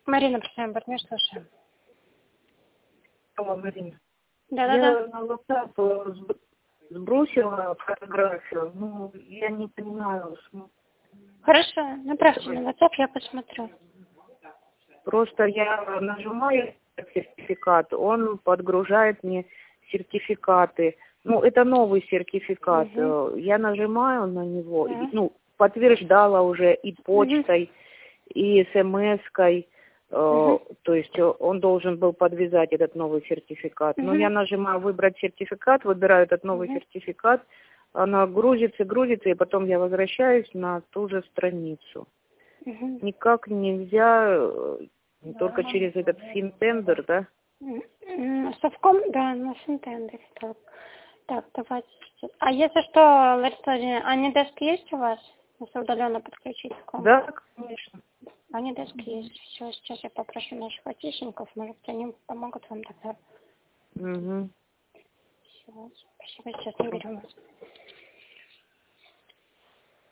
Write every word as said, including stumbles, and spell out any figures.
Марина, представляем партнер, слушаем. Алло, Марина. Да-да-да. Я на WhatsApp сбросила фотографию, ну, я не понимаю. Хорошо, направьте на WhatsApp, я посмотрю. Просто я нажимаю сертификат, он подгружает мне сертификаты. Ну, это новый сертификат. Угу. Я нажимаю на него, да. Ну, подтверждала уже и почтой, угу. и смс-кой. Угу. То есть он должен был подвязать этот новый сертификат. Угу. Но я нажимаю выбрать сертификат, выбираю этот новый угу. сертификат, она грузится, грузится, и потом я возвращаюсь на ту же страницу. Угу. Никак нельзя, только ага. через этот финтендер, да? Совком, да, на финтендере. Так. так, давайте. А если что, Лариса, Анидеск есть у вас? Если удаленно подключить к вам? Да, конечно. Анидеск есть. Все, сейчас я попрошу наших айтишников, может, они помогут вам тогда. Угу. Все, спасибо, сейчас наберем вас.